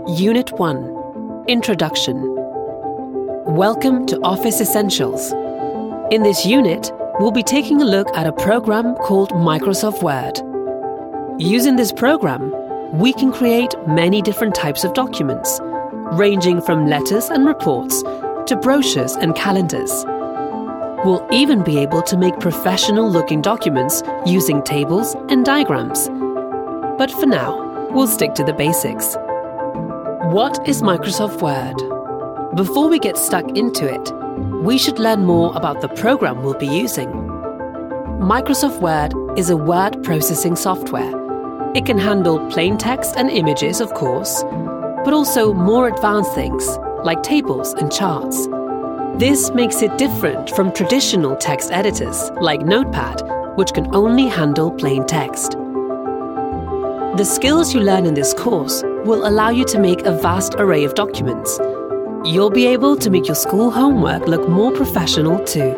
Unit 1. Introduction. Welcome to Office Essentials. In this unit, we'll be taking a look at a program called Microsoft Word. Using this program, we can create many different types of documents, ranging from letters and reports to brochures and calendars. We'll even be able to make professional-looking documents using tables and diagrams. But for now, we'll stick to the basics. What is Microsoft Word? Before we get stuck into it, we should learn more about the program we'll be using. Microsoft Word is a word processing software. It can handle plain text and images, of course, but also more advanced things like tables and charts. This makes it different from traditional text editors like Notepad, which can only handle plain text. The skills you learn in this course will allow you to make a vast array of documents. You'll be able to make your school homework look more professional too.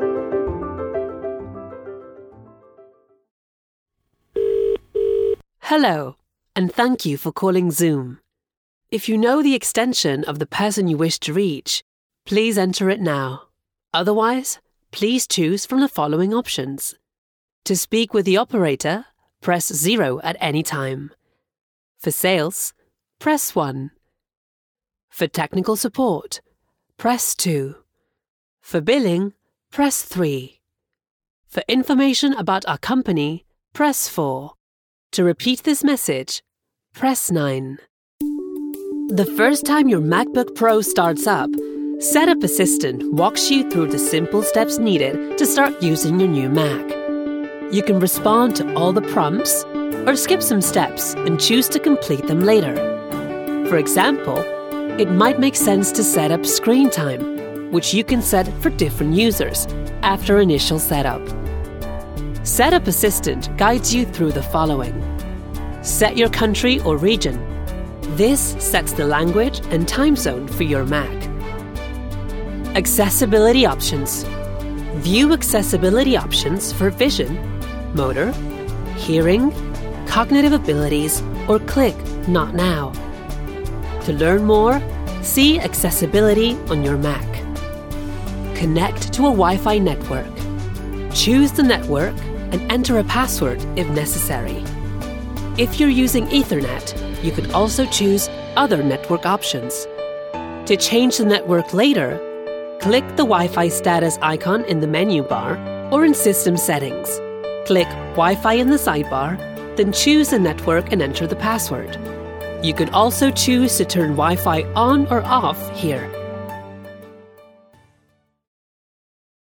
Hello, and thank you for calling Zoom. If you know the extension of the person you wish to reach, please enter it now. Otherwise, please choose from the following options. To speak with the operator, press 0 at any time. For sales, press 1. For technical support, press 2. For billing, press 3. For information about our company, press 4. To repeat this message, press 9. The first time your MacBook Pro starts up, Setup Assistant walks you through the simple steps needed to start using your new Mac. You can respond to all the prompts or skip some steps and choose to complete them later. For example, it might make sense to set up screen time, which you can set for different users after initial setup. Setup Assistant guides you through the following. Set your country or region. This sets the language and time zone for your Mac. Accessibility options. View accessibility options for vision, motor, hearing, cognitive abilities, or click Not Now. To learn more, see Accessibility on your Mac. Connect to a Wi-Fi network. Choose the network and enter a password if necessary. If you're using Ethernet, you can also choose other network options. To change the network later, click the Wi-Fi status icon in the menu bar or in System Settings. Click Wi-Fi in the sidebar, then choose the network and enter the password. You can also choose to turn Wi-Fi on or off here.